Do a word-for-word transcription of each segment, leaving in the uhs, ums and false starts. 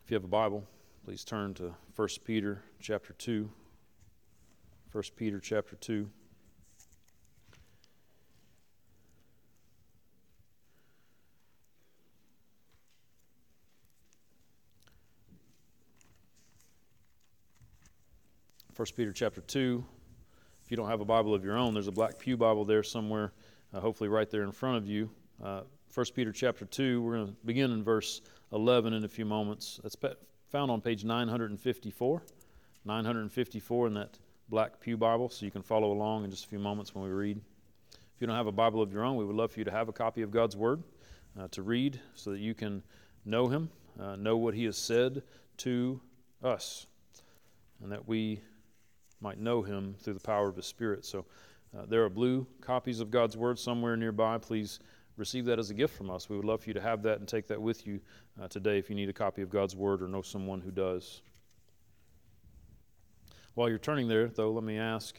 If you have a Bible, please turn to First Peter chapter two. First Peter chapter two. First Peter chapter two. If you don't have a Bible of your own, there's a black pew Bible there somewhere, uh, hopefully right there in front of you. Uh, First Peter chapter two, we're going to begin in verse eleven in a few moments. That's found on page nine fifty-four. nine fifty-four in that black pew Bible, so you can follow along in just a few moments when we read. If you don't have a Bible of your own, we would love for you to have a copy of God's Word uh, to read so that you can know Him, uh, know what He has said to us, and that we might know Him through the power of His Spirit. So uh, there are blue copies of God's Word somewhere nearby. Please receive that as a gift from us. We would love for you to have that and take that with you uh, today if you need a copy of God's Word or know someone who does. While you're turning there, though, let me ask,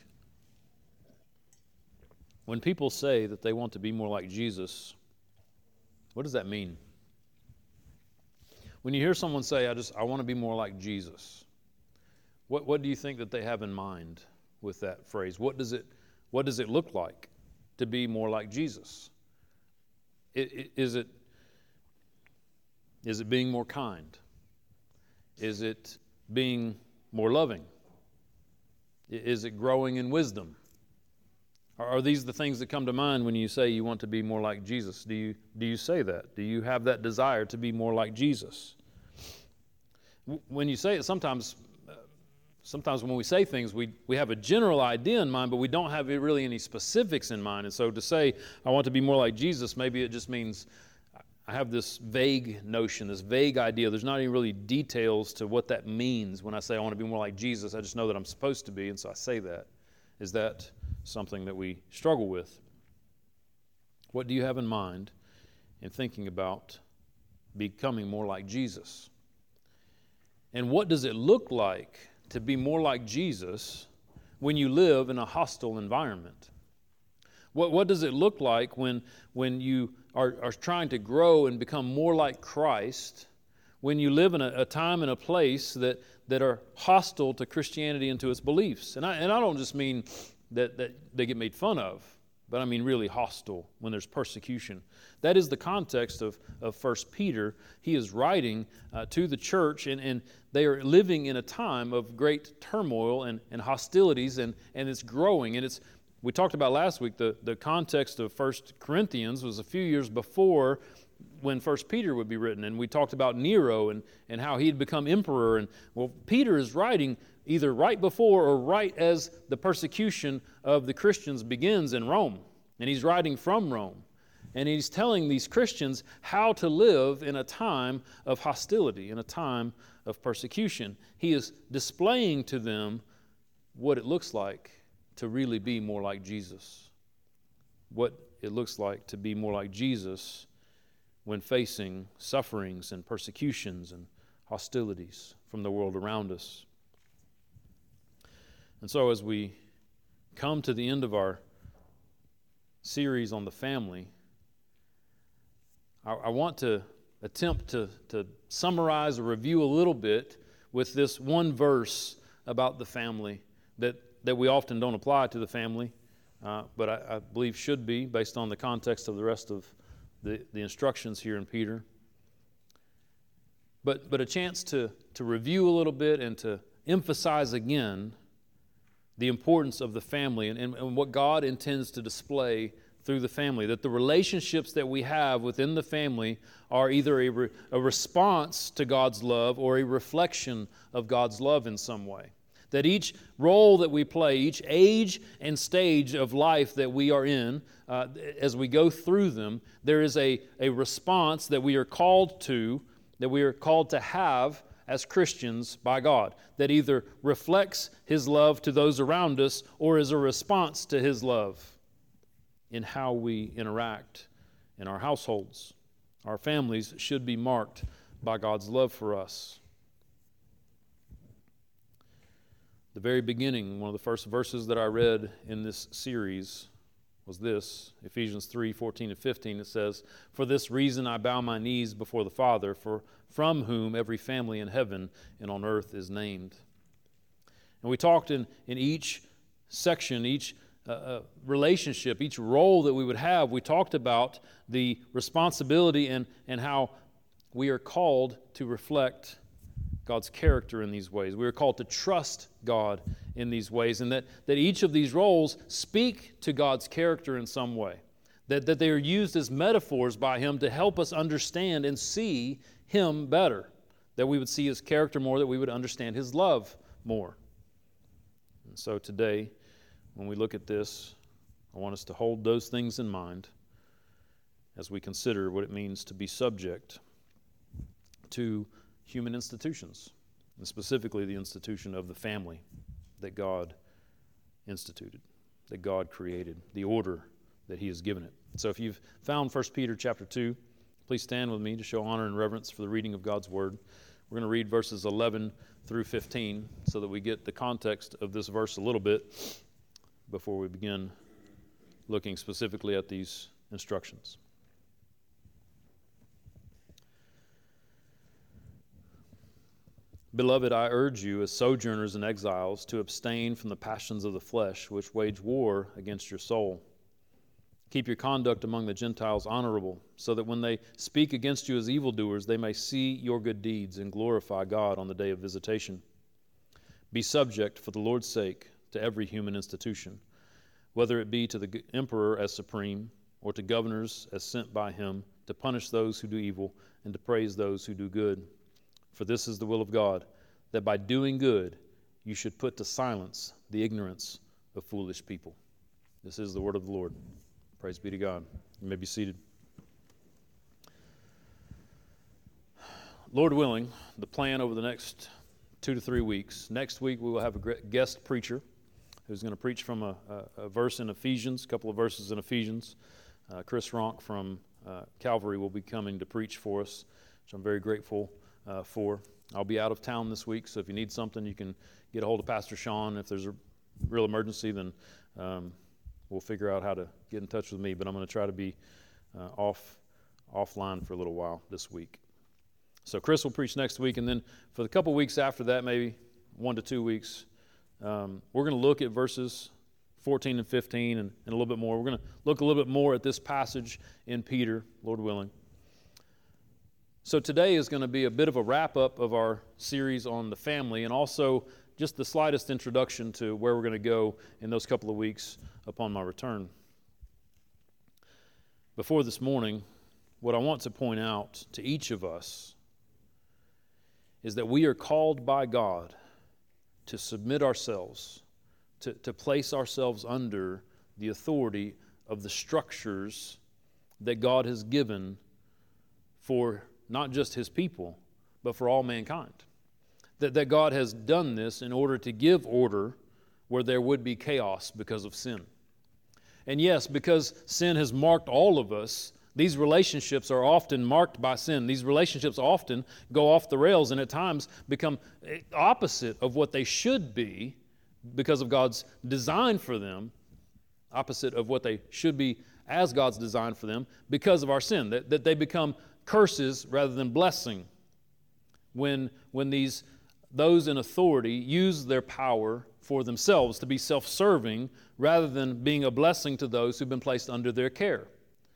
when people say that they want to be more like Jesus, what does that mean? When you hear someone say, I just I want to be more like Jesus, what what do you think that they have in mind with that phrase? What does it what does it look like to be more like Jesus? It, it, is it is it being more kind? Is it being more loving? Is it growing in wisdom? Are these the things that come to mind when you say you want to be more like Jesus? Do you do you say that? Do you have that desire to be more like Jesus? When you say it, sometimes sometimes when we say things, we, we have a general idea in mind, but we don't have really any specifics in mind. And so to say, I want to be more like Jesus, maybe it just means I have this vague notion, this vague idea. There's not any really details to what that means when I say I want to be more like Jesus. I just know that I'm supposed to be, and so I say that. Is that something that we struggle with? What do you have in mind in thinking about becoming more like Jesus? And what does it look like to be more like Jesus when you live in a hostile environment? What what does it look like when when you are, are trying to grow and become more like Christ, when you live in a, a time and a place that, that are hostile to Christianity and to its beliefs? And I and I don't just mean that, that they get made fun of, but I mean really hostile, when there's persecution. That is the context of, of First Peter. He is writing uh, to the church, and, and they are living in a time of great turmoil and, and hostilities, and, and it's growing. And it's we talked about last week, the, the context of First Corinthians was a few years before when First Peter would be written, and we talked about Nero and, and how he had become emperor. And well, Peter is writing either right before or right as the persecution of the Christians begins in Rome. And he's writing from Rome. And he's telling these Christians how to live in a time of hostility, in a time of persecution. He is displaying to them what it looks like to really be more like Jesus. What it looks like to be more like Jesus when facing sufferings and persecutions and hostilities from the world around us. And so as we come to the end of our series on the family, I, I want to attempt to, to summarize or review a little bit with this one verse about the family that, that we often don't apply to the family, uh, but I, I believe should be based on the context of the rest of the, the instructions here in Peter. But, but a chance to, to review a little bit and to emphasize again the importance of the family and, and, and what God intends to display through the family, that the relationships that we have within the family are either a, re, a response to God's love or a reflection of God's love in some way. That each role that we play, each age and stage of life that we are in, uh, as we go through them, there is a, a response that we are called to, that we are called to have as Christians by God, that either reflects His love to those around us or is a response to His love in how we interact in our households. Our families should be marked by God's love for us. The very beginning, one of the first verses that I read in this series was this. Ephesians three, fourteen and fifteen, it says, "For this reason I bow my knees before the Father, for from whom every family in heaven and on earth is named." And we talked in, in each section, each uh, uh, relationship, each role that we would have, we talked about the responsibility and, and how we are called to reflect God's character in these ways. We are called to trust God in these ways, and that, that each of these roles speak to God's character in some way, that, that they are used as metaphors by Him to help us understand and see Him better, that we would see His character more, that we would understand His love more. And so today, when we look at this, I want us to hold those things in mind as we consider what it means to be subject to human institutions, and specifically the institution of the family that God instituted, that God created, the order that He has given it. So if you've found First Peter chapter two, please stand with me to show honor and reverence for the reading of God's Word. We're going to read verses eleven through fifteen so that we get the context of this verse a little bit before we begin looking specifically at these instructions. "Beloved, I urge you as sojourners and exiles to abstain from the passions of the flesh, which wage war against your soul. Keep your conduct among the Gentiles honorable, so that when they speak against you as evildoers, they may see your good deeds and glorify God on the day of visitation. Be subject, for the Lord's sake, to every human institution, whether it be to the emperor as supreme, or to governors as sent by him, to punish those who do evil and to praise those who do good. For this is the will of God, that by doing good you should put to silence the ignorance of foolish people." This is the word of the Lord. Praise be to God. You may be seated. Lord willing, the plan over the next two to three weeks. Next week we will have a guest preacher who's going to preach from a, a, a verse in Ephesians, a couple of verses in Ephesians. Uh, Chris Ronk from uh, Calvary will be coming to preach for us, which I'm very grateful uh, for. I'll be out of town this week, so if you need something, you can get a hold of Pastor Sean. If there's a real emergency, then um, we'll figure out how to get in touch with me. But I'm going to try to be uh, off offline for a little while this week. So Chris will preach next week, and then for the couple weeks after that, maybe one to two weeks, um, we're going to look at verses fourteen and fifteen and, and a little bit more. We're going to look a little bit more at this passage in Peter, Lord willing. So today is going to be a bit of a wrap-up of our series on the family, and also just the slightest introduction to where we're going to go in those couple of weeks upon my return. Before this morning, what I want to point out to each of us is that we are called by God to submit ourselves, to, to place ourselves under the authority of the structures that God has given for not just His people, but for all mankind. That, that God has done this in order to give order where there would be chaos because of sin. And yes, because sin has marked all of us, these relationships are often marked by sin. These relationships often go off the rails and at times become opposite of what they should be because of God's design for them, opposite of what they should be as God's design for them because of our sin, that, that they become curses rather than blessing when, when these those in authority use their power for themselves to be self-serving rather than being a blessing to those who've been placed under their care.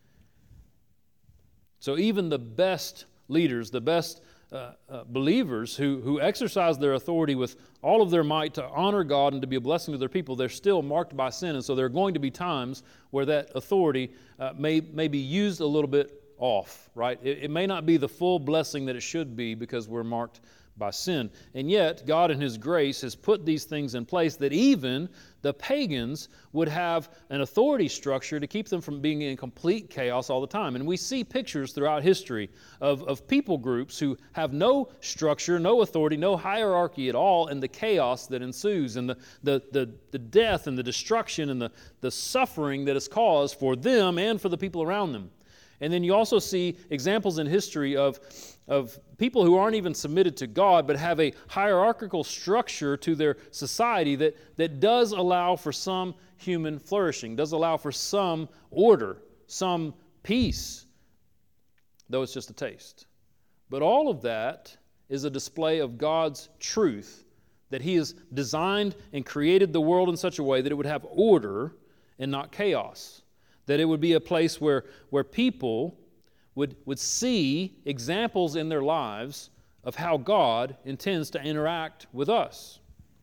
So even the best leaders, the best uh, uh, believers who, who exercise their authority with all of their might to honor God and to be a blessing to their people, they're still marked by sin. And so there are going to be times where that authority uh, may, may be used a little bit off, right? It, it may not be the full blessing that it should be because we're marked by sin. And yet, God in His grace has put these things in place that even the pagans would have an authority structure to keep them from being in complete chaos all the time. And we see pictures throughout history of, of people groups who have no structure, no authority, no hierarchy at all, and the chaos that ensues, and the, the, the, the death and the destruction and the, the suffering that is caused for them and for the people around them. And then you also see examples in history of of people who aren't even submitted to God, but have a hierarchical structure to their society that, that does allow for some human flourishing, does allow for some order, some peace, though it's just a taste. But all of that is a display of God's truth, that He has designed and created the world in such a way that it would have order and not chaos, that it would be a place where, where people would, would see examples in their lives of how God intends to interact with us.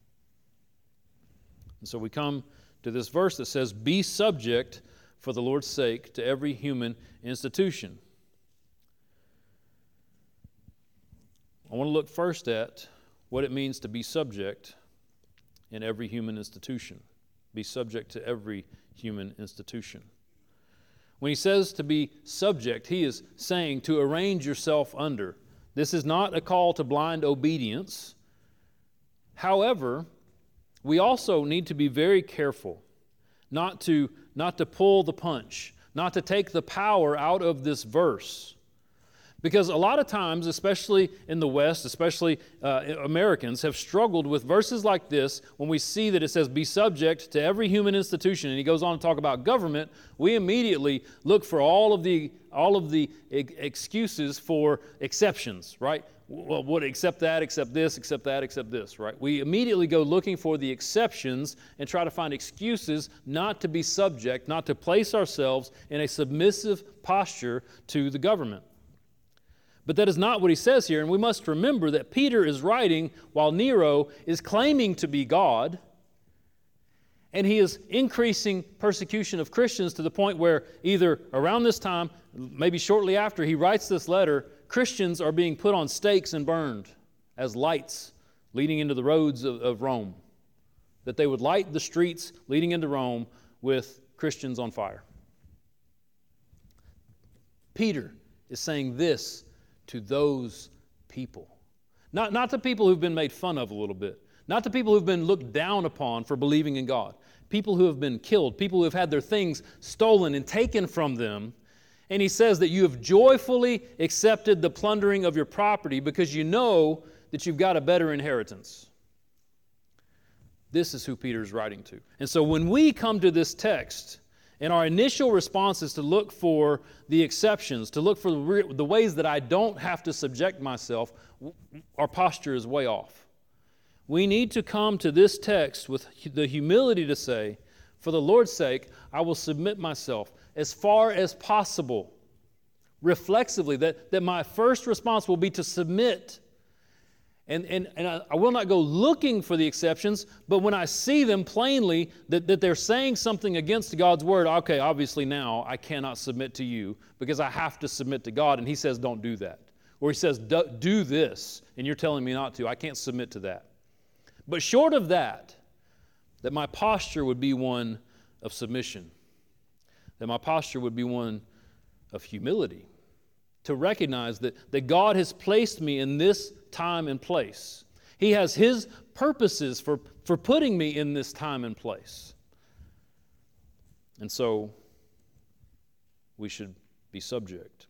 And so we come to this verse that says, "Be subject for the Lord's sake to every human institution." I want to look first at what it means to be subject in every human institution. Be subject to every human institution. When he says to be subject, he is saying to arrange yourself under. This is not a call to blind obedience. However, we also need to be very careful not to, not to pull the punch, not to take the power out of this verse. Because a lot of times, especially in the West, especially uh, Americans, have struggled with verses like this. When we see that it says, "Be subject to every human institution," and he goes on to talk about government, we immediately look for all of the all of the excuses for exceptions, right? Well, what, accept that, accept this, accept that, accept this, right? We immediately go looking for the exceptions and try to find excuses not to be subject, not to place ourselves in a submissive posture to the government. But that is not what he says here, and we must remember that Peter is writing while Nero is claiming to be God, and he is increasing persecution of Christians to the point where either around this time, maybe shortly after he writes this letter, Christians are being put on stakes and burned as lights leading into the roads of, of Rome. That they would light the streets leading into Rome with Christians on fire. Peter is saying this to those people. Not, not to people who've been made fun of a little bit. Not to people who've been looked down upon for believing in God. People who have been killed. People who have had their things stolen and taken from them. And he says that you have joyfully accepted the plundering of your property because you know that you've got a better inheritance. This is who Peter's writing to. And so when we come to this text, and our initial response is to look for the exceptions, to look for the, re- the ways that I don't have to subject myself, our posture is way off. We need to come to this text with the humility to say, for the Lord's sake, I will submit myself as far as possible, reflexively, that, that my first response will be to submit. And, and, and I, I will not go looking for the exceptions, but when I see them plainly that, that they're saying something against God's word, okay, obviously now I cannot submit to you because I have to submit to God. And he says, don't do that. Or he says, do this, and you're telling me not to. I can't submit to that. But short of that, that my posture would be one of submission, that my posture would be one of humility, to recognize that, that God has placed me in this time and place. He has His purposes for, for putting me in this time and place. And so we should be subject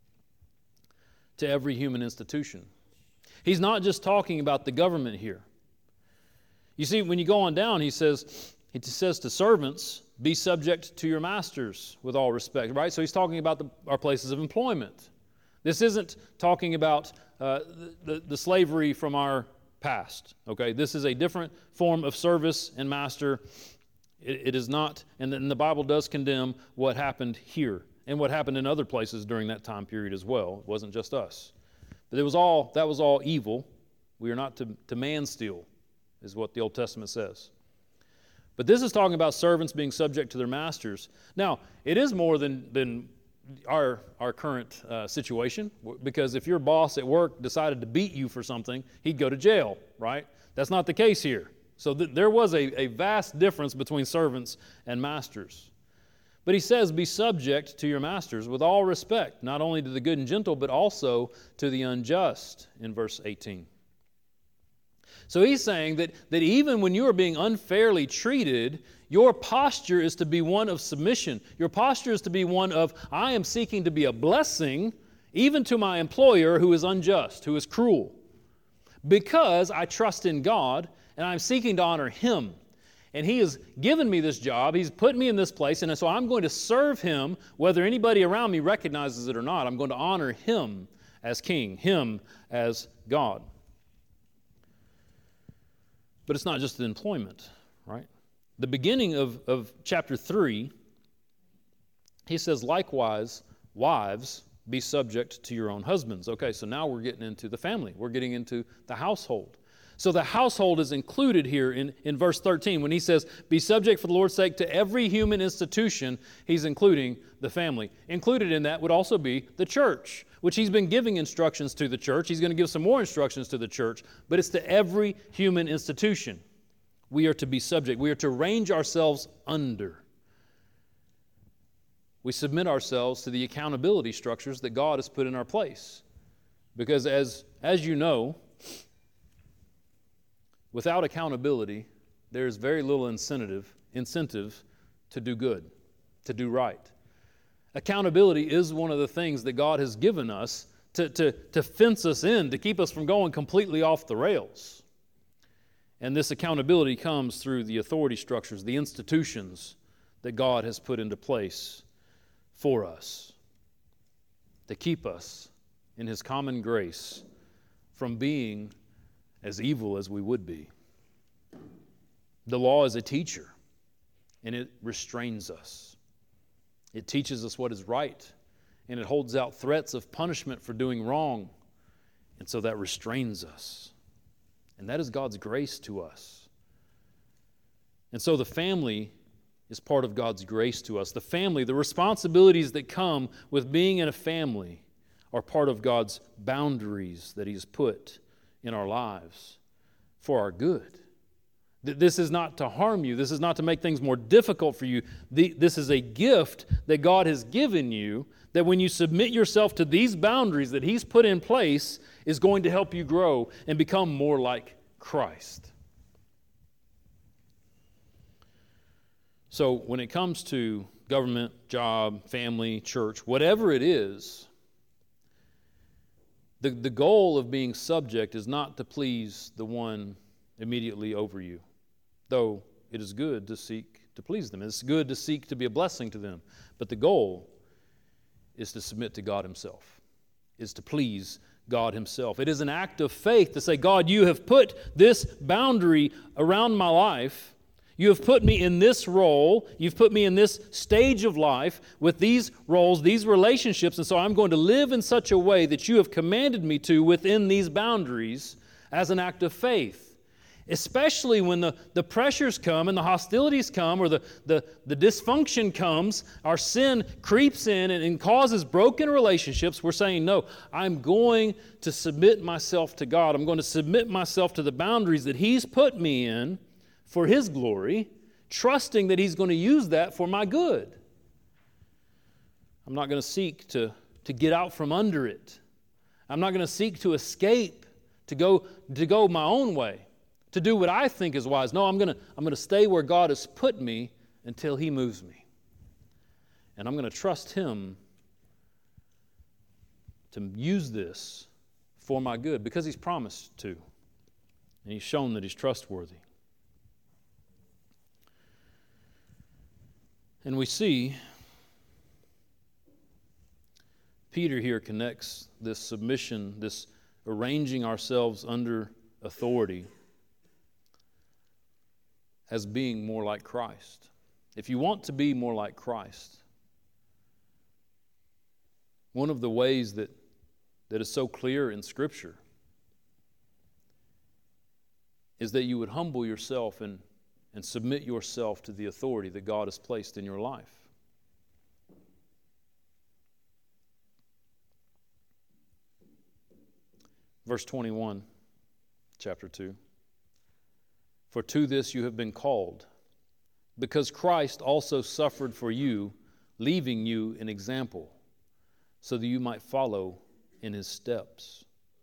to every human institution. He's not just talking about the government here. You see, when you go on down, he says, he says to servants, be subject to your masters with all respect, right? So he's talking about the, our places of employment. This isn't talking about uh, the, the slavery from our past, okay? This is a different form of service and master. It, it is not, and the, and the Bible does condemn what happened here and what happened in other places during that time period as well. It wasn't just us. But it was all, that was all evil. We are not to, to man steal, is what the Old Testament says. But this is talking about servants being subject to their masters. Now, it is more than, than our, our current uh, situation, because if your boss at work decided to beat you for something, he'd go to jail, right? That's not the case here. So th- there was a, a vast difference between servants and masters. But he says, be subject to your masters with all respect, not only to the good and gentle, but also to the unjust, in verse eighteen. So he's saying that, that even when you are being unfairly treated, your posture is to be one of submission. Your posture is to be one of, I am seeking to be a blessing even to my employer who is unjust, who is cruel, because I trust in God and I'm seeking to honor Him. And He has given me this job. He's put me in this place, and so I'm going to serve Him whether anybody around me recognizes it or not. I'm going to honor Him as King, Him as God. But it's not just the employment, right? The beginning of, of chapter three, he says, likewise, wives, be subject to your own husbands. Okay, so now we're getting into the family. We're getting into the household. So the household is included here in, in verse thirteen. When he says, be subject for the Lord's sake to every human institution, he's including the family. Included in that would also be the church, which he's been giving instructions to the church. He's going to give some more instructions to the church, but it's to every human institution. We are to be subject. We are to range ourselves under. We submit ourselves to the accountability structures that God has put in our place. Because as, as you know, without accountability, there is very little incentive, incentive to do good, to do right. Accountability is one of the things that God has given us to, to, to fence us in, to keep us from going completely off the rails. And this accountability comes through the authority structures, the institutions that God has put into place for us to keep us in His common grace from being as evil as we would be. The law is a teacher, and it restrains us. It teaches us what is right, and it holds out threats of punishment for doing wrong, and so that restrains us. And that is God's grace to us. And so the family is part of God's grace to us. The family, the responsibilities that come with being in a family are part of God's boundaries that He has put in our lives for our good. This is not to harm you. This is not to make things more difficult for you. This is a gift that God has given you that when you submit yourself to these boundaries that He's put in place is going to help you grow and become more like Christ. So when it comes to government, job, family, church, whatever it is, the, the goal of being subject is not to please the one immediately over you, though it is good to seek to please them. It's good to seek to be a blessing to them. But the goal is to submit to God Himself, is to please God Himself. It is an act of faith to say, God, you have put this boundary around my life. You have put me in this role. You've put me in this stage of life with these roles, these relationships, and so I'm going to live in such a way that you have commanded me to within these boundaries as an act of faith. Especially when the, the pressures come and the hostilities come or the, the, the dysfunction comes, our sin creeps in and, and causes broken relationships, we're saying, no, I'm going to submit myself to God. I'm going to submit myself to the boundaries that He's put me in for His glory, trusting that He's going to use that for my good. I'm not going to seek to, to get out from under it. I'm not going to seek to escape, to go, to go my own way, to do what I think is wise. No, I'm going to, I'm going to stay where God has put me until He moves me. And I'm going to trust Him to use this for my good because He's promised to. And He's shown that He's trustworthy. And we see Peter here connects this submission, this arranging ourselves under authority as being more like Christ. If you want to be more like Christ, one of the ways that, that is so clear in Scripture is that you would humble yourself and and submit yourself to the authority that God has placed in your life. Verse twenty-one, chapter two. For to this you have been called, because Christ also suffered for you, leaving you an example, so that you might follow in His steps.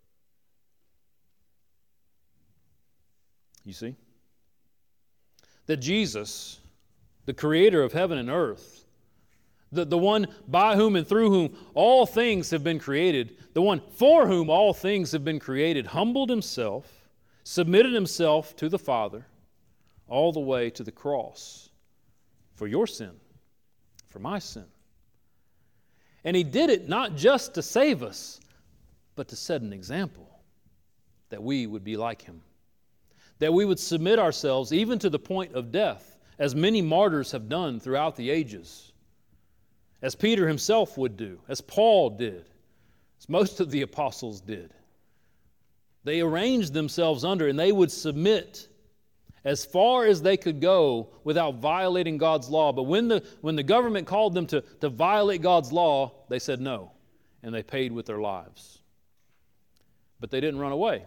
You see? That Jesus, the Creator of heaven and earth, The, the one by whom and through whom all things have been created, the one for whom all things have been created, humbled himself, submitted himself to the Father, all the way to the cross for your sin, for my sin. And he did it not just to save us, but to set an example that we would be like him, that we would submit ourselves even to the point of death, as many martyrs have done throughout the ages, as Peter himself would do, as Paul did, as most of the apostles did. They arranged themselves under, and they would submit as far as they could go without violating God's law. But when the, when the government called them to, to violate God's law, they said no, and they paid with their lives. But they didn't run away.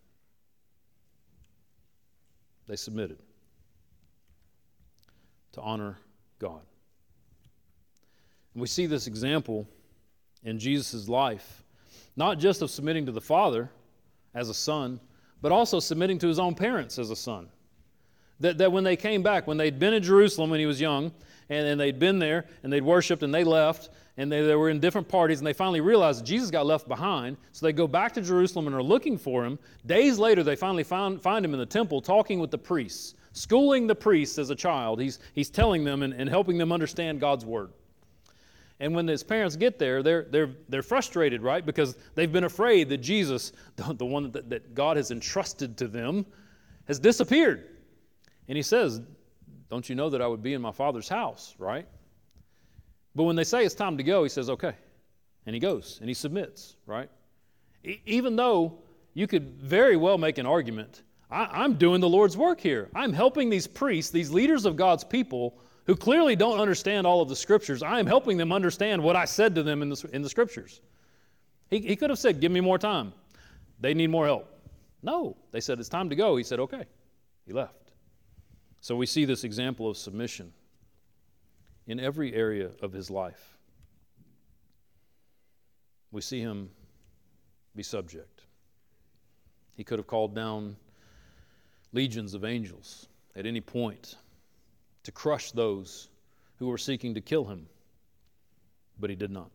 They submitted to honor God. And we see this example in Jesus' life, not just of submitting to the Father as a son, but also submitting to his own parents as a son. That, that when they came back, when they'd been in Jerusalem when he was young, and, and they'd been there, and they'd worshiped, and they left, and they, they were in different parties, and they finally realized that Jesus got left behind, so they go back to Jerusalem and are looking for him. Days later, they finally found, find him in the temple talking with the priests, schooling the priests as a child. He's, he's telling them and, and helping them understand God's word. And when his parents get there, they're, they're, they're frustrated, right? Because they've been afraid that Jesus, the, the one that, that God has entrusted to them, has disappeared. And he says, don't you know that I would be in my Father's house, right? But when they say it's time to go, he says, okay. And he goes, and he submits, right? E- even though you could very well make an argument, I- I'm doing the Lord's work here. I'm helping these priests, these leaders of God's people, who clearly don't understand all of the Scriptures. I am helping them understand what I said to them in the, in the Scriptures. He, he could have said, give me more time. They need more help. No, they said, it's time to go. He said, okay. He left. So we see this example of submission in every area of his life. We see him be subject. He could have called down legions of angels at any point to crush those who were seeking to kill him, but he did not.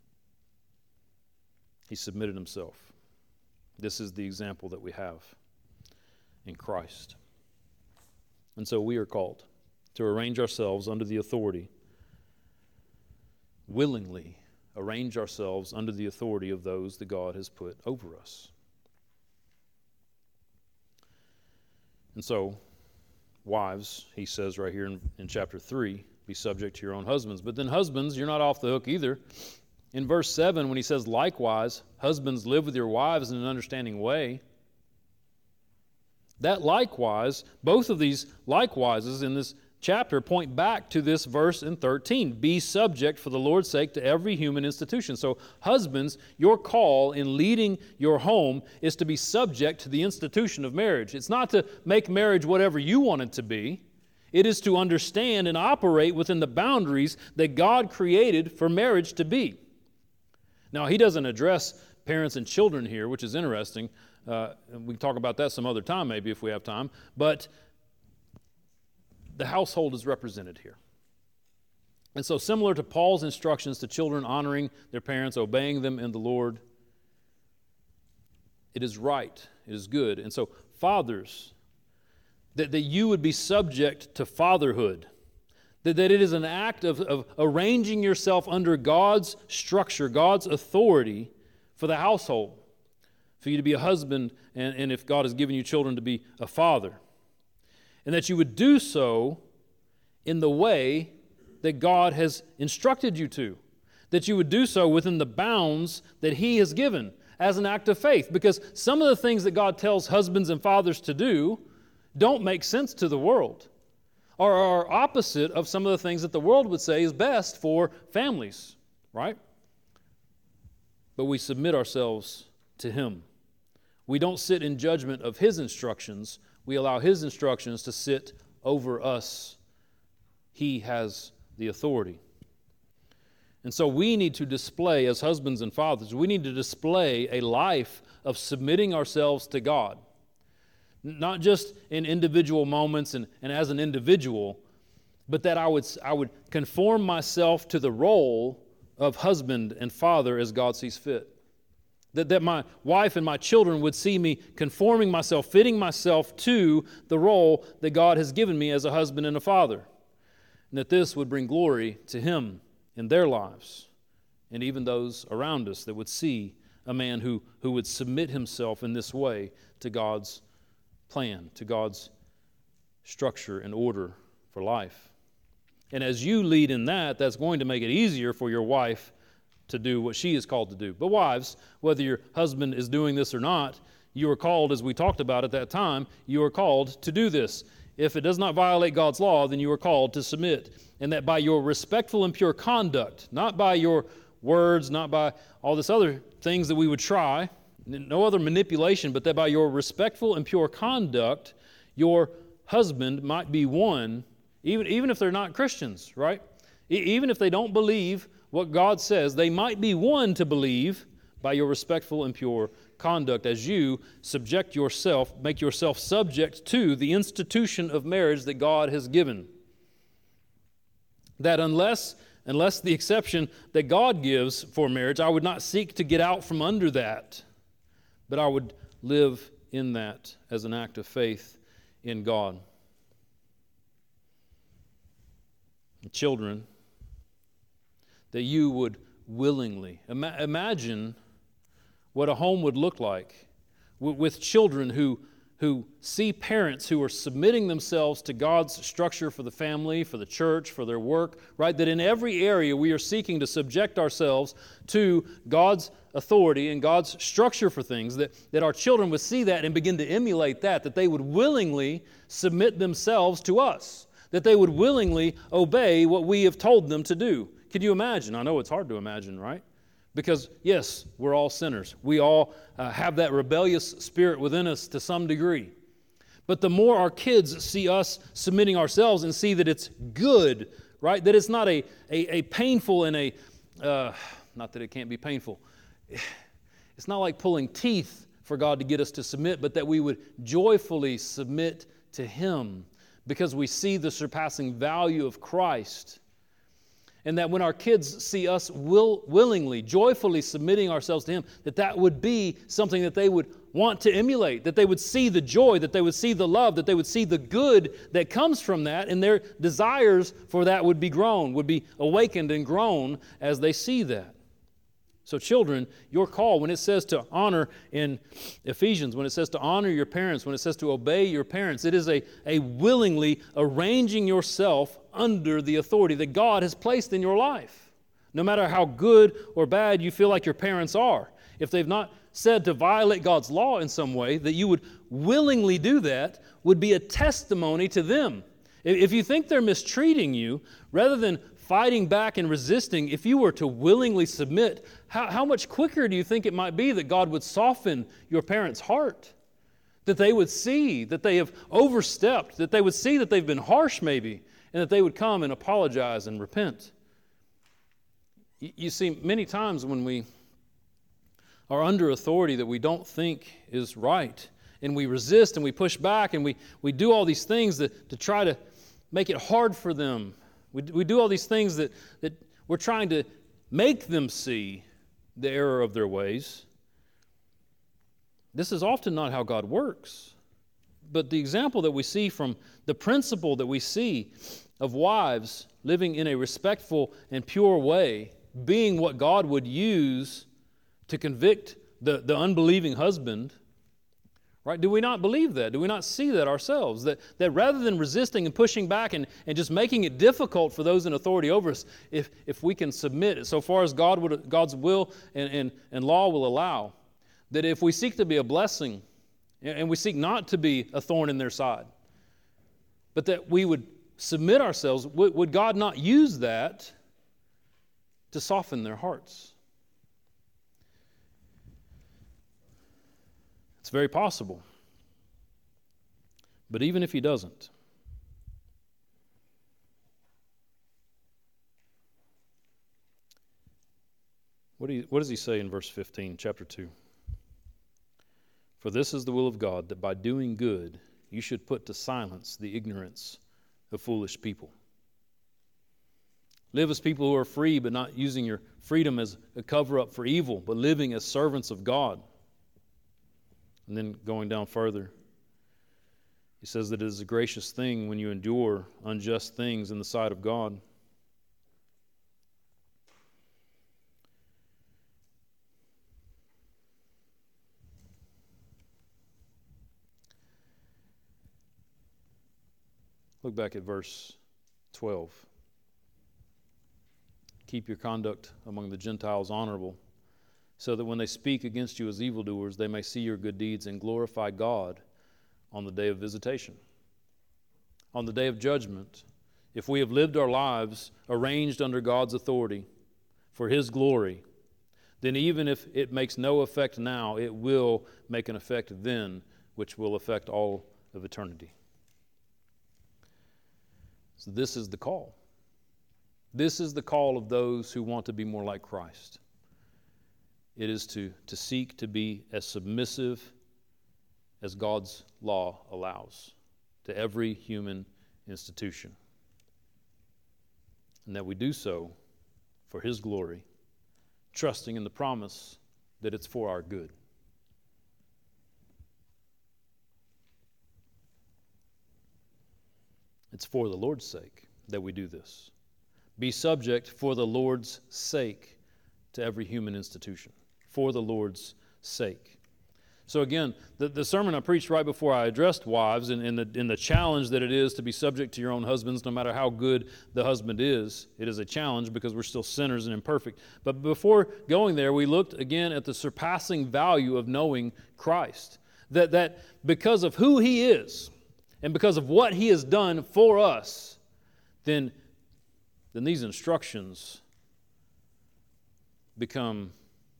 He submitted himself. This is the example that we have in Christ. And so we are called to arrange ourselves under the authority, willingly arrange ourselves under the authority of those that God has put over us. And so, wives, he says right here in, in chapter three, be subject to your own husbands. But then husbands, you're not off the hook either. In verse seven, when he says, likewise, husbands, live with your wives in an understanding way. That likewise, both of these likewises in this chapter point back to this verse in thirteen. Be subject for the Lord's sake to every human institution. So husbands, your call in leading your home is to be subject to the institution of marriage. It's not to make marriage whatever you want it to be. It is to understand and operate within the boundaries that God created for marriage to be. Now, he doesn't address parents and children here, which is interesting. Uh, we can talk about that some other time maybe if we have time. But the household is represented here. And so similar to Paul's instructions to children honoring their parents, obeying them in the Lord, it is right, it is good. And so fathers, that, that you would be subject to fatherhood, that, that it is an act of, of arranging yourself under God's structure, God's authority for the household, for you to be a husband, and, and if God has given you children, to be a father. And that you would do so in the way that God has instructed you to. That you would do so within the bounds that He has given as an act of faith. Because some of the things that God tells husbands and fathers to do don't make sense to the world, or are opposite of some of the things that the world would say is best for families, right? But we submit ourselves to Him. We don't sit in judgment of His instructions. We allow His instructions to sit over us. He has the authority. And so we need to display, as husbands and fathers, we need to display a life of submitting ourselves to God. Not just in individual moments and, and as an individual, but that I would, I would conform myself to the role of husband and father as God sees fit. That, that my wife and my children would see me conforming myself, fitting myself to the role that God has given me as a husband and a father. And that this would bring glory to Him in their lives, and even those around us that would see a man who, who would submit himself in this way to God's plan, to God's structure and order for life. And as you lead in that, that's going to make it easier for your wife to do what she is called to do. But wives, whether your husband is doing this or not, you are called, as we talked about at that time, you are called to do this. If it does not violate God's law, then you are called to submit. And that by your respectful and pure conduct, not by your words, not by all this other things that we would try, no other manipulation, but that by your respectful and pure conduct, your husband might be won, even, even if they're not Christians, right? E- even if they don't believe what God says, they might be won to believe by your respectful and pure conduct as you subject yourself, make yourself subject to the institution of marriage that God has given. That unless, unless the exception that God gives for marriage, I would not seek to get out from under that, but I would live in that as an act of faith in God. Children, that you would willingly ima- imagine what a home would look like w- with children who who see parents who are submitting themselves to God's structure for the family, for the church, for their work, right? That in every area we are seeking to subject ourselves to God's authority and God's structure for things, that, that our children would see that and begin to emulate that, that they would willingly submit themselves to us, that they would willingly obey what we have told them to do. Can you imagine? I know it's hard to imagine, right? Because, yes, we're all sinners. We all uh, have that rebellious spirit within us to some degree. But the more our kids see us submitting ourselves and see that it's good, right? That it's not a, a, a painful and a, uh, not that it can't be painful. It's not like pulling teeth for God to get us to submit, but that we would joyfully submit to Him because we see the surpassing value of Christ. And that when our kids see us will, willingly, joyfully submitting ourselves to Him, that that would be something that they would want to emulate, that they would see the joy, that they would see the love, that they would see the good that comes from that, and their desires for that would be grown, would be awakened and grown as they see that. So children, your call, when it says to honor in Ephesians, when it says to honor your parents, when it says to obey your parents, it is a, a willingly arranging yourself under the authority that God has placed in your life. No matter how good or bad you feel like your parents are, if they've not said to violate God's law in some way, that you would willingly do that would be a testimony to them. If you think they're mistreating you, rather than fighting back and resisting, if you were to willingly submit, how, how much quicker do you think it might be that God would soften your parents' heart? That they would see that they have overstepped, that they would see that they've been harsh maybe, and that they would come and apologize and repent. You, you see, many times when we are under authority that we don't think is right, and we resist and we push back and we, we do all these things that, to try to make it hard for them. We, we do all these things that, that we're trying to make them see the error of their ways. This is often not how God works. But the example that we see from the principle that we see of wives living in a respectful and pure way, being what God would use to convict the, the unbelieving husband, right? Do we not believe that? Do we not see that ourselves? That, that rather than resisting and pushing back and, and just making it difficult for those in authority over us, if, if we can submit so far as God would, God's will and, and, and law will allow, that if we seek to be a blessing and we seek not to be a thorn in their side, but that we would submit ourselves, would, would God not use that to soften their hearts? It's very possible. But even if He doesn't, what, do you, what does He say in verse fifteen, chapter two? For this is the will of God, that by doing good you should put to silence the ignorance of foolish people. Live as people who are free, but not using your freedom as a cover-up for evil, but living as servants of God. And then going down further, he says that it is a gracious thing when you endure unjust things in the sight of God. Look back at verse twelve. Keep your conduct among the Gentiles honorable, so that when they speak against you as evildoers, they may see your good deeds and glorify God on the day of visitation. On the day of judgment, if we have lived our lives arranged under God's authority for His glory, then even if it makes no effect now, it will make an effect then, which will affect all of eternity. So this is the call. This is the call of those who want to be more like Christ. It is to, to seek to be as submissive as God's law allows to every human institution. And that we do so for His glory, trusting in the promise that it's for our good. It's for the Lord's sake that we do this. Be subject for the Lord's sake to every human institution. For the Lord's sake. So again, the, the sermon I preached right before I addressed wives and, and, the, and the challenge that it is to be subject to your own husbands, no matter how good the husband is. It is a challenge because we're still sinners and imperfect. But before going there, we looked again at the surpassing value of knowing Christ. That, that because of who He is and because of what He has done for us, then then these instructions become,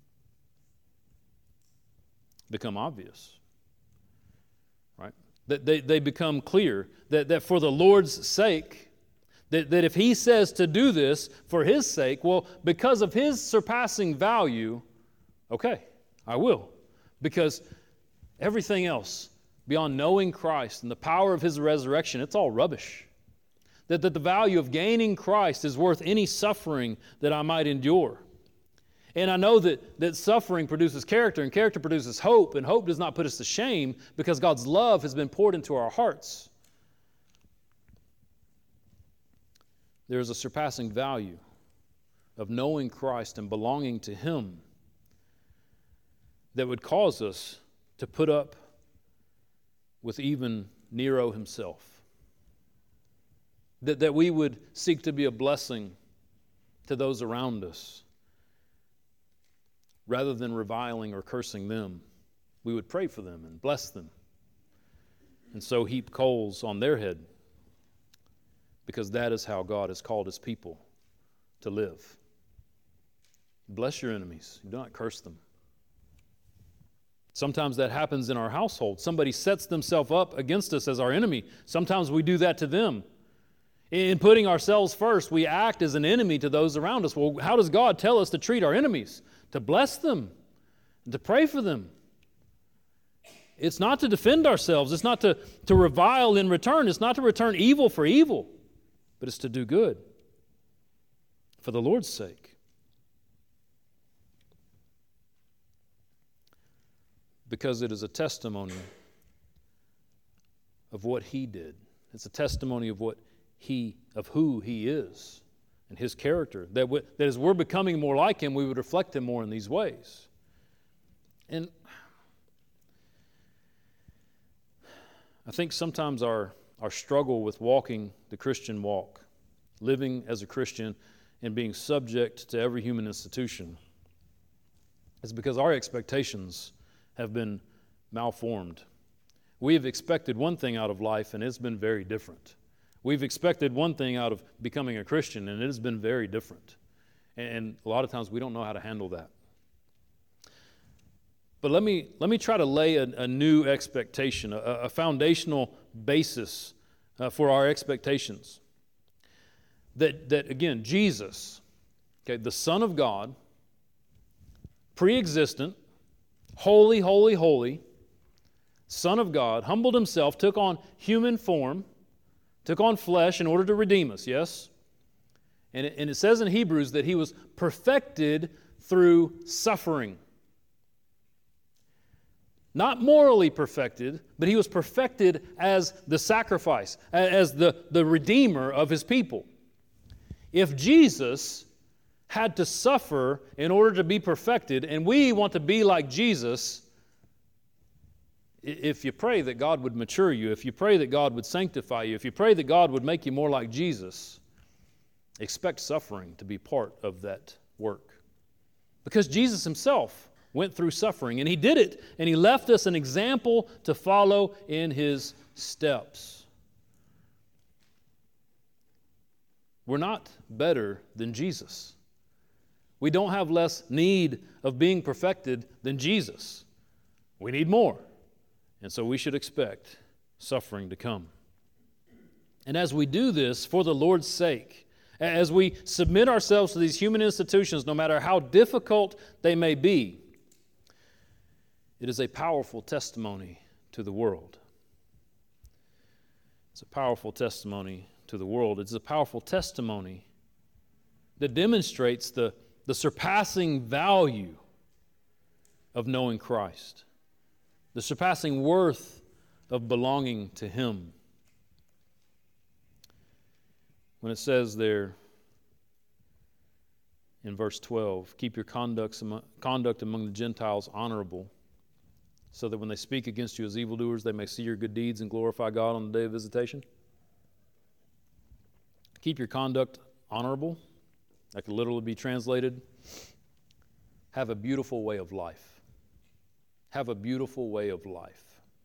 become obvious, right? That they, they become clear, that, that for the Lord's sake, that, that if He says to do this for His sake, well, because of His surpassing value, okay, I will. Because everything else beyond knowing Christ and the power of His resurrection, it's all rubbish. That, that the value of gaining Christ is worth any suffering that I might endure. And I know that, that suffering produces character, and character produces hope, and hope does not put us to shame because God's love has been poured into our hearts. There is a surpassing value of knowing Christ and belonging to Him that would cause us to put up with even Nero himself. That, that we would seek to be a blessing to those around us. Rather than reviling or cursing them, we would pray for them and bless them. And so heap coals on their head, because that is how God has called His people to live. Bless your enemies. Do not curse them. Sometimes that happens in our household. Somebody sets themselves up against us as our enemy. Sometimes we do that to them. In putting ourselves first, we act as an enemy to those around us. Well, how does God tell us to treat our enemies? To bless them, and to pray for them. It's not to defend ourselves. It's not to, to revile in return. It's not to return evil for evil, but it's to do good for the Lord's sake. Because it is a testimony of what He did. It's a testimony of what He, of who He is and His character. That, we, that as we're becoming more like Him, we would reflect Him more in these ways. And I think sometimes our, our struggle with walking the Christian walk, living as a Christian and being subject to every human institution, is because our expectations have been malformed. We have expected one thing out of life, and it's been very different. We've expected one thing out of becoming a Christian, and it has been very different. And a lot of times we don't know how to handle that. But let me let me try to lay a, a new expectation, a, a foundational basis uh, for our expectations. That, that, again, Jesus, okay, the Son of God, pre-existent, holy, holy, holy, Son of God, humbled Himself, took on human form, took on flesh in order to redeem us, yes? And it, and it says in Hebrews that he was perfected through suffering. Not morally perfected, but he was perfected as the sacrifice, as the, the redeemer of his people. If Jesus had to suffer in order to be perfected, and we want to be like Jesus, if you pray that God would mature you, if you pray that God would sanctify you, if you pray that God would make you more like Jesus, expect suffering to be part of that work. Because Jesus himself went through suffering, and he did it, and he left us an example to follow in his steps. We're not better than Jesus. We don't have less need of being perfected than Jesus. We need more. And so we should expect suffering to come. And as we do this for the Lord's sake, as we submit ourselves to these human institutions, no matter how difficult they may be, it is a powerful testimony to the world. It's a powerful testimony to the world. It's a powerful testimony that demonstrates the, the surpassing value of knowing Christ, the surpassing worth of belonging to Him. When it says there in verse twelve, keep your conduct among the Gentiles honorable, so that when they speak against you as evildoers, they may see your good deeds and glorify God on the day of visitation. Keep your conduct honorable. That could literally be translated, have a beautiful way of life. Have a beautiful way of life.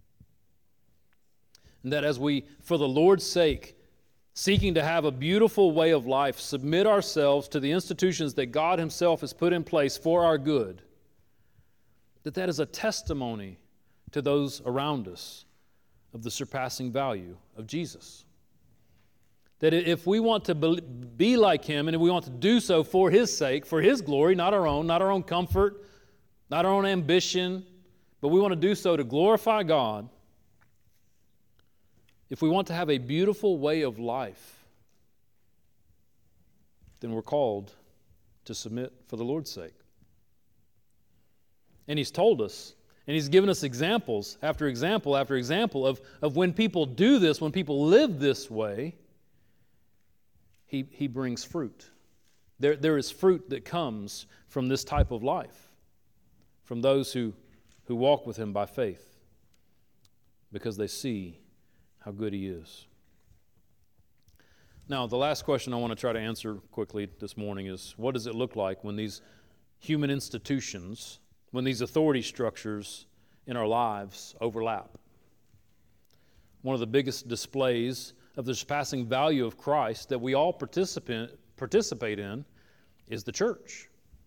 And that as we, for the Lord's sake, seeking to have a beautiful way of life, submit ourselves to the institutions that God Himself has put in place for our good, that that is a testimony to those around us of the surpassing value of Jesus. That if we want to be like Him, and if we want to do so for His sake, for His glory, not our own, not our own comfort, not our own ambition, but we want to do so to glorify God, if we want to have a beautiful way of life, then we're called to submit for the Lord's sake. And He's told us, and He's given us examples after example after example of, of when people do this, when people live this way, He, he brings fruit. There, there is fruit that comes from this type of life, from those who, who walk with Him by faith, because they see how good He is. Now, the last question I want to try to answer quickly this morning is, what does it look like when these human institutions, when these authority structures in our lives overlap? One of the biggest displays of the surpassing value of Christ that we all participate, participate in is the church.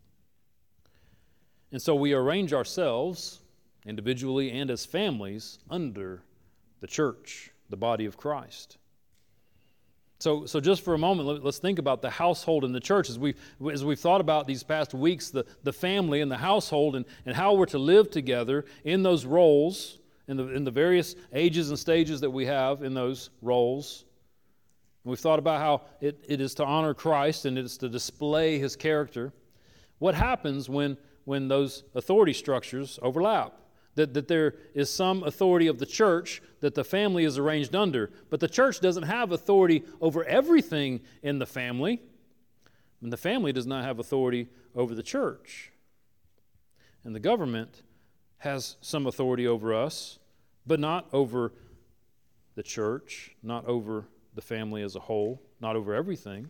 And so we arrange ourselves, individually and as families, under the church, the body of Christ. So, so just for a moment, let, let's think about the household and the church. As we've, as we've thought about these past weeks, the, the family and the household and, and how we're to live together in those roles, in the, in the various ages and stages that we have in those roles. And we've thought about how it, it is to honor Christ and it is to display His character. What happens when, when those authority structures overlap? That, that there is some authority of the church that the family is arranged under, but the church doesn't have authority over everything in the family, and the family does not have authority over the church. And the government has some authority over us, but not over the church, not over the family as a whole, not over everything.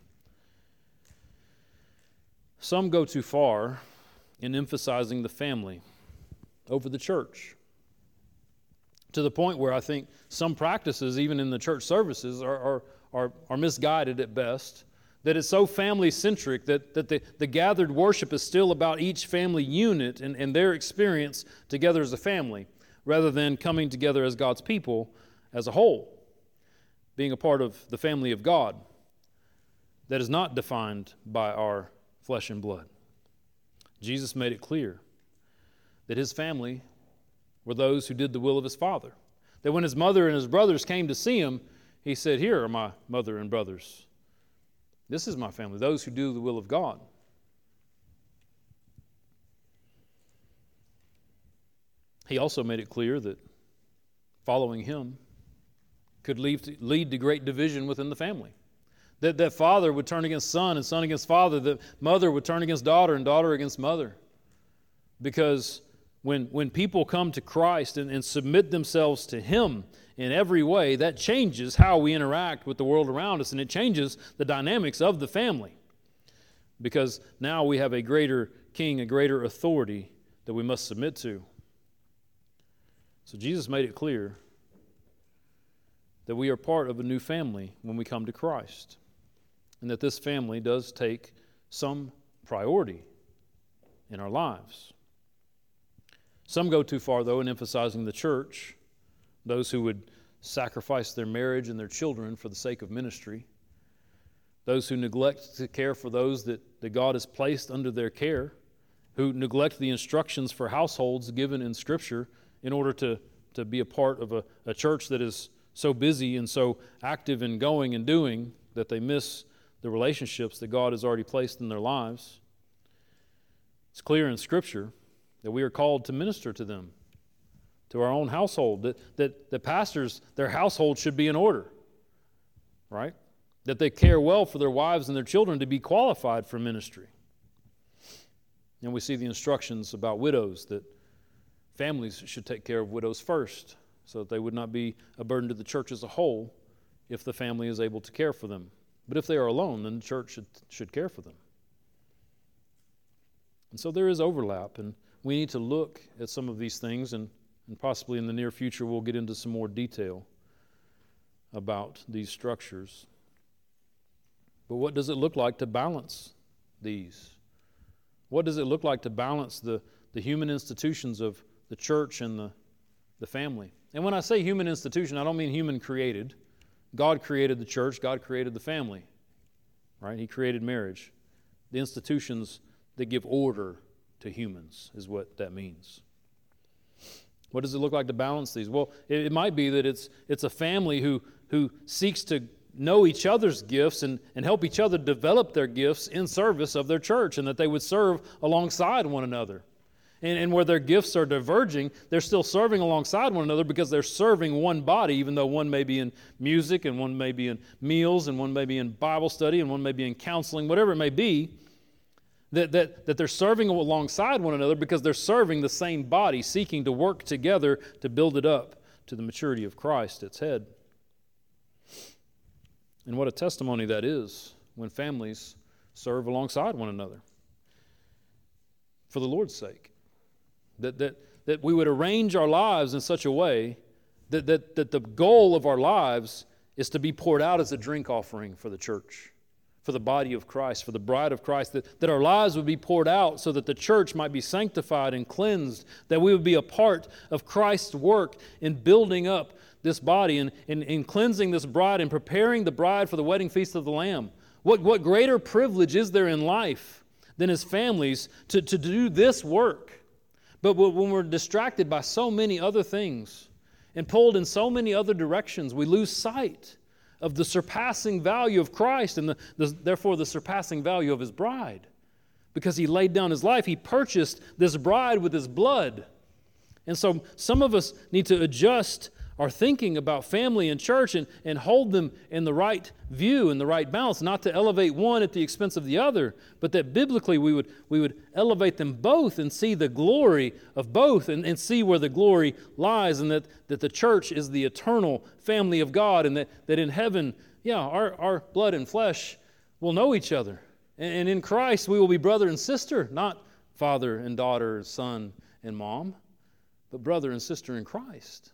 Some go too far in emphasizing the family over the church, to the point where I think some practices, even in the church services, are, are, are, are misguided at best, that it's so family-centric that, that the, the gathered worship is still about each family unit and, and their experience together as a family, rather than coming together as God's people as a whole, being a part of the family of God that is not defined by our flesh and blood. Jesus made it clear that His family were those who did the will of His Father. That when His mother and His brothers came to see Him, He said, "Here are my mother and brothers. This is my family, those who do the will of God. He also made it clear that following him could lead to, lead to great division within the family. That, that father would turn against son and son against father. That mother would turn against daughter and daughter against mother. Because when, when people come to Christ and, and submit themselves to him in every way, that changes how we interact with the world around us, and it changes the dynamics of the family. Because now we have a greater king, a greater authority that we must submit to. So Jesus made it clear that we are part of a new family when we come to Christ, and that this family does take some priority in our lives. Some go too far, though, in emphasizing the church, those who would sacrifice their marriage and their children for the sake of ministry, those who neglect to care for those that, that God has placed under their care, who neglect the instructions for households given in Scripture in order to, to be a part of a, a church that is so busy and so active in going and doing that they miss the relationships that God has already placed in their lives. It's clear in Scripture that we are called to minister to them, to our own household, that, that the pastors, their household should be in order, right? That they care well for their wives and their children to be qualified for ministry. And we see the instructions about widows, that families should take care of widows first, so that they would not be a burden to the church as a whole if the family is able to care for them. But if they are alone, then the church should, should care for them. And so there is overlap, and we need to look at some of these things, and, and possibly in the near future we'll get into some more detail about these structures. But what does it look like to balance these? What does it look like to balance the, the human institutions of the church and the, the family? And when I say human institution, I don't mean human created. God created the church, God created the family, right? He created marriage. The institutions that give order to humans is what that means. What does it look like to balance these? Well, it, it might be that it's it's a family who who seeks to know each other's gifts and, and help each other develop their gifts in service of their church, and that they would serve alongside one another. And, and where their gifts are diverging, they're still serving alongside one another because they're serving one body, even though one may be in music and one may be in meals and one may be in Bible study and one may be in counseling, whatever it may be, that, that, that they're serving alongside one another because they're serving the same body, seeking to work together to build it up to the maturity of Christ, its head. And what a testimony that is when families serve alongside one another for the Lord's sake. That, that, that we would arrange our lives in such a way that, that, that the goal of our lives is to be poured out as a drink offering for the church, for the body of Christ, for the bride of Christ, that, that our lives would be poured out so that the church might be sanctified and cleansed, that we would be a part of Christ's work in building up this body and in, in cleansing this bride and preparing the bride for the wedding feast of the Lamb. What, what greater privilege is there in life than as families to, to do this work? But when we're distracted by so many other things and pulled in so many other directions, we lose sight of the surpassing value of Christ and the, the, therefore the surpassing value of His bride. Because He laid down His life, He purchased this bride with His blood. And so some of us need to adjust our thinking about family and church and, and hold them in the right view, in the right balance, not to elevate one at the expense of the other, but that biblically we would we would elevate them both and see the glory of both and, and see where the glory lies, and that, that the church is the eternal family of God, and that, that in heaven, yeah, our, our blood and flesh will know each other. And, and in Christ we will be brother and sister, not father and daughter, son and mom, but brother and sister in Christ.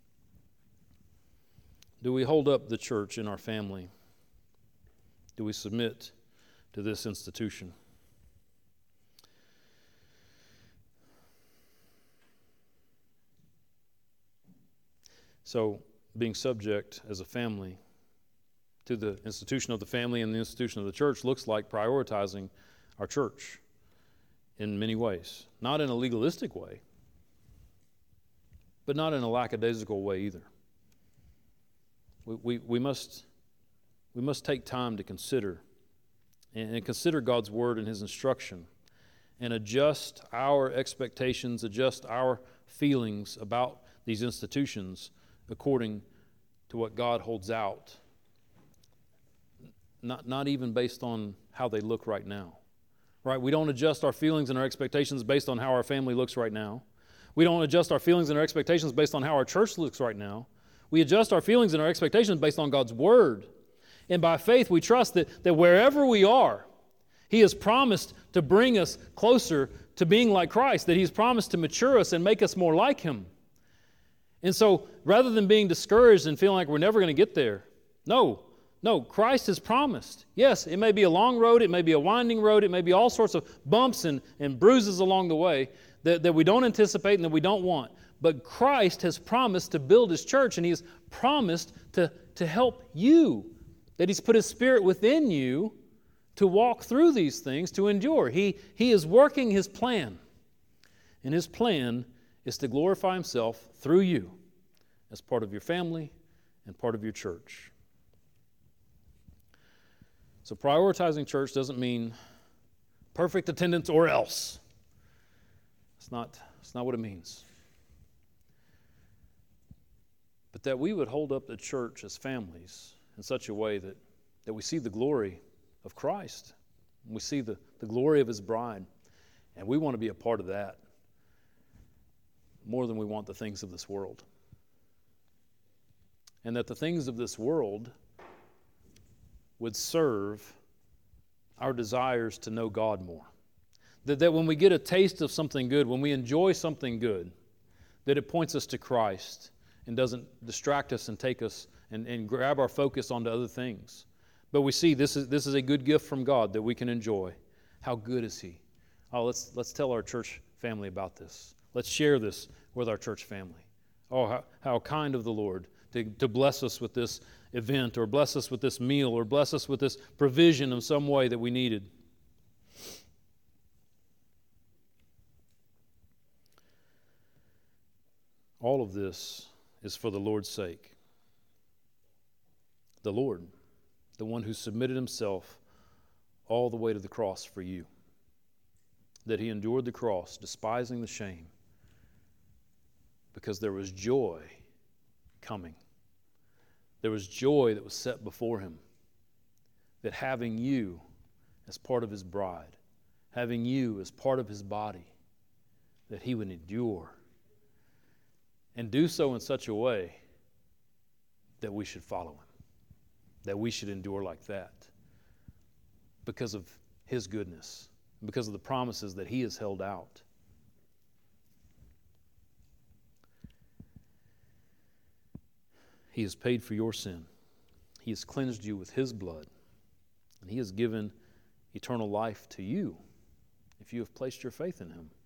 Do we hold up the church in our family? Do we submit to this institution? So, being subject as a family to the institution of the family and the institution of the church looks like prioritizing our church in many ways. Not in a legalistic way, but not in a lackadaisical way either. We, we, we, must, we must take time to consider and, and consider God's word and his instruction and adjust our expectations, adjust our feelings about these institutions according to what God holds out, not, not even based on how they look right now. Right? We don't adjust our feelings and our expectations based on how our family looks right now. We don't adjust our feelings and our expectations based on how our church looks right now. We adjust our feelings and our expectations based on God's word. And by faith, we trust that, that wherever we are, he has promised to bring us closer to being like Christ, that he's promised to mature us and make us more like him. And so, rather than being discouraged and feeling like we're never going to get there, no, no, Christ has promised. Yes, it may be a long road, it may be a winding road, it may be all sorts of bumps and, and bruises along the way that, that we don't anticipate and that we don't want. But Christ has promised to build his church, and he has promised to, to help you, that he's put his Spirit within you to walk through these things, to endure. He, he is working his plan, and his plan is to glorify himself through you as part of your family and part of your church. So prioritizing church doesn't mean perfect attendance or else. It's not, it's not what it means. But that we would hold up the church as families in such a way that, that we see the glory of Christ. We see the, the glory of his bride. And we want to be a part of that more than we want the things of this world. And that the things of this world would serve our desires to know God more. That, that when we get a taste of something good, when we enjoy something good, that it points us to Christ and doesn't distract us and take us and, and grab our focus onto other things. But we see this is this is a good gift from God that we can enjoy. How good is he? Oh, let's let's tell our church family about this. Let's share this with our church family. Oh, how, how kind of the Lord to, to bless us with this event, or bless us with this meal, or bless us with this provision in some way that we needed. All of this is for the Lord's sake. The Lord, the one who submitted himself all the way to the cross for you, that he endured the cross, despising the shame, because there was joy coming. There was joy that was set before him, that having you as part of his bride, having you as part of his body, that he would endure and do so in such a way that we should follow him, that we should endure like that because of his goodness, because of the promises that he has held out. He has paid for your sin. He has cleansed you with his blood, and he has given eternal life to you if you have placed your faith in him.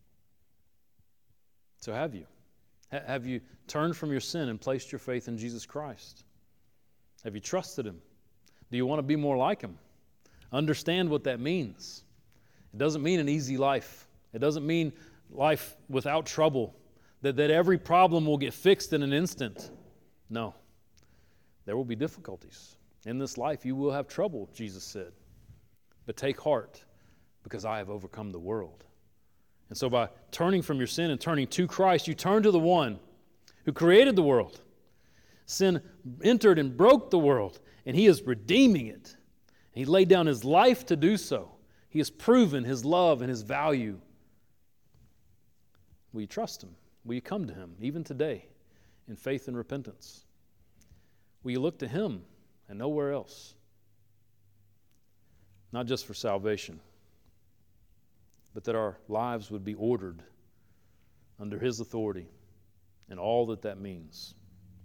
So have you? Have you turned from your sin and placed your faith in Jesus Christ? Have you trusted him? Do you want to be more like him? Understand what that means. It doesn't mean an easy life. It doesn't mean life without trouble, that, that every problem will get fixed in an instant. No. There will be difficulties. In this life you will have trouble, Jesus said. But take heart, because I have overcome the world. And so by turning from your sin and turning to Christ, you turn to the one who created the world. Sin entered and broke the world, and he is redeeming it. And he laid down his life to do so. He has proven his love and his value. Will you trust him? Will you come to him, even today, in faith and repentance? Will you look to him and nowhere else? Not just for salvation, but that our lives would be ordered under his authority and all that that means.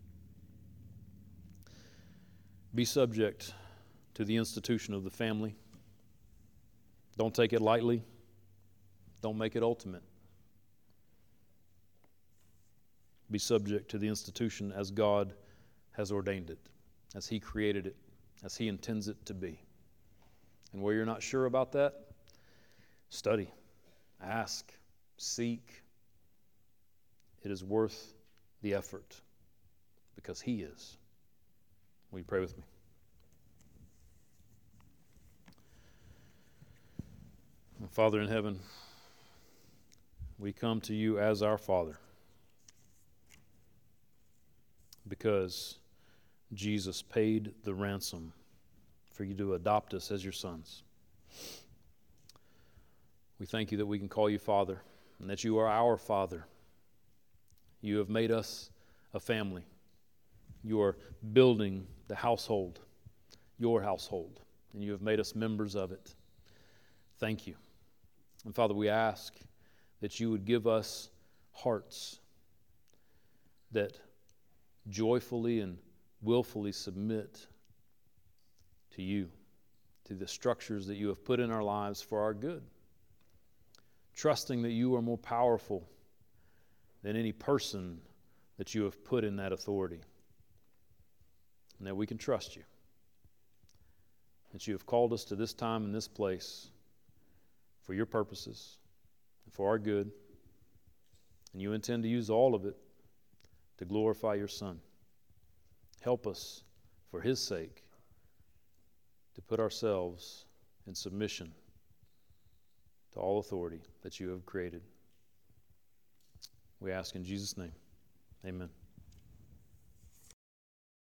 Be subject to the institution of the family. Don't take it lightly. Don't make it ultimate. Be subject to the institution as God has ordained it, as he created it, as he intends it to be. And where you're not sure about that, study, ask, seek. It is worth the effort because he is. Will you pray with me? Father in heaven, we come to you as our Father because Jesus paid the ransom for you to adopt us as your sons. We thank you that we can call you Father and that you are our Father. You have made us a family. You are building the household, your household, and you have made us members of it. Thank you. And Father, we ask that you would give us hearts that joyfully and willfully submit to you, to the structures that you have put in our lives for our good, trusting that you are more powerful than any person that you have put in that authority, and that we can trust you, that you have called us to this time and this place for your purposes and for our good, and you intend to use all of it to glorify your Son. Help us, for his sake, to put ourselves in submission to all authority that you have created. We ask in Jesus' name, amen.